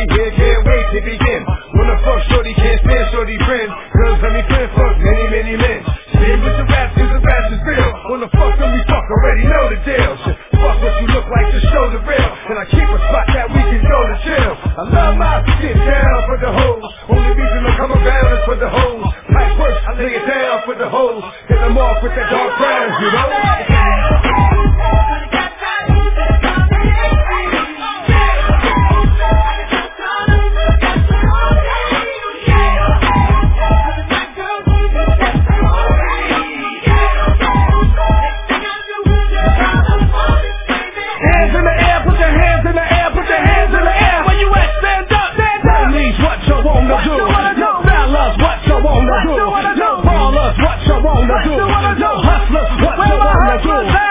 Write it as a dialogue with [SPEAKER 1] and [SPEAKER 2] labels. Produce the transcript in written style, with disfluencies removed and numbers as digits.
[SPEAKER 1] here, can't wait to begin. When the fuck shorty can't stand shorty friends. Girls let me friend fuck many, many men. Shit with the raps, cause the raps is real. When the fuck when we fuck, already know the deal. Shit, fuck what you look like to show the real. And I keep a spot that we can go to chill. I love my get down for the hoes. Only reason I come around is for the hoes. Pipe work, I lay it down for the hoes. Hit them off with that dark brown, you know?
[SPEAKER 2] Yo, hustlers, what you wanna do?